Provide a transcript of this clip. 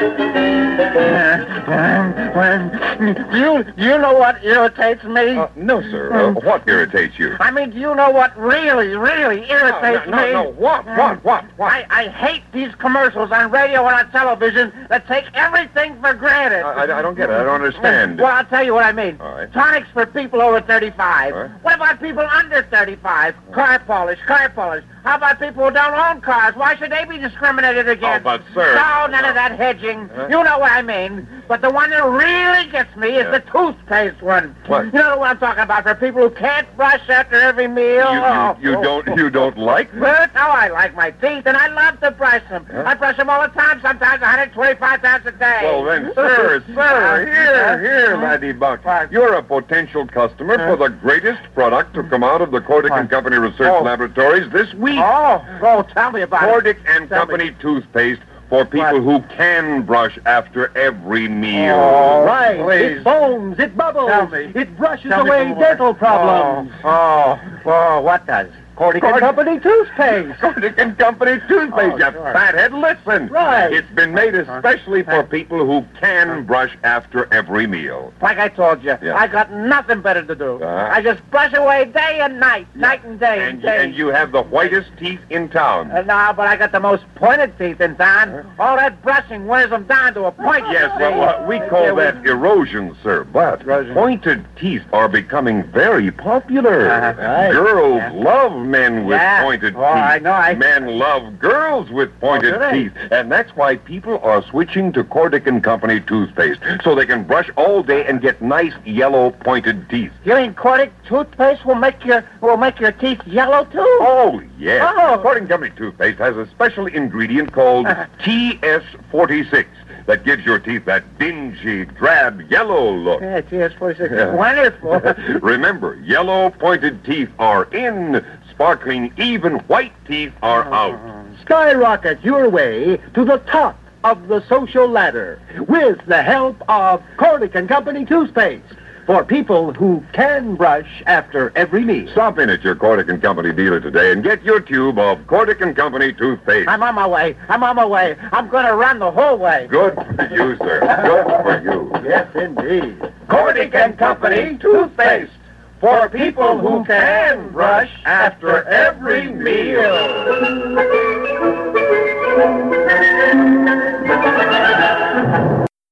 Do you know what irritates me? No, sir. What irritates you? I mean, do you know what really irritates me? No. What? I hate these commercials on radio and on television that take everything for granted. I don't get it. I don't understand. Well, I'll tell you what I mean. All right. Tonics for people over 35. All right. What about people under 35? Car polish. How about people who don't own cars? Why should they be discriminated against? Oh, but, sir... No, none of that hedging. You know what I mean. But the one that really gets me is the toothpaste one. What? You know what I'm talking about, for people who can't brush after every meal. You don't like that? Well, no, I like my teeth, and I love to brush them. Huh? I brush them all the time, sometimes 125 times a day. Well, then, sir, here, laddie Buck. You're a potential customer for the greatest product to come out of the Cordic and Company Research Laboratories this week. Oh, tell me about Cordic it. and Company toothpaste for people who can brush after every meal. Oh, Right. please. It foams, it bubbles. Tell me. It brushes Tell me away more. dental problems. What does? Cordic and Company toothpaste. Cordic and Company toothpaste, you sure. fathead. Listen. Right. It's been made especially for people who can brush after every meal. Like I told you, Yeah. I got nothing better to do. Uh-huh. I just brush away day and night, night and day. And you have the whitest teeth in town. No, but I got the most pointed teeth in town. All that brushing wears them down to a point. Yes, well, we call that erosion, sir. But Erosion. pointed teeth are becoming very popular. Right. Girls love men with Yeah. pointed Oh, teeth. I know. Men love girls with pointed do they? teeth. And that's why people are switching to Cordic and Company toothpaste, so they can brush all day and get nice yellow pointed teeth. You mean Cordic toothpaste will make your teeth yellow too? Oh, yes. Oh. Cordic and Company toothpaste has a special ingredient called TS46 that gives your teeth that dingy, drab, yellow look. Yeah, TS46 Yeah. is wonderful. Remember, yellow pointed teeth are in. Sparkling, even white teeth are out. Skyrocket your way to the top of the social ladder with the help of Cordic and Company toothpaste for people who can brush after every meal. Stop in at your Cordic and Company dealer today and get your tube of Cordic and Company toothpaste. I'm on my way. I'm going to run the whole way. Good for you, sir. Good for you. Yes, indeed. Cordic and Company toothpaste for people who can brush after every meal.